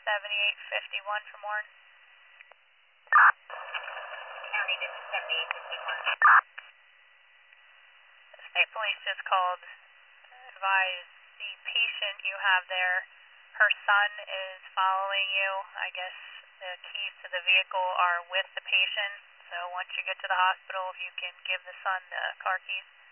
7851 from Warren. County, this is 7851. State police just called, advised the patient you have there, her son is following you. I guess the keys to the vehicle are with the patient, so once you get to the hospital, if you can give the son the car keys.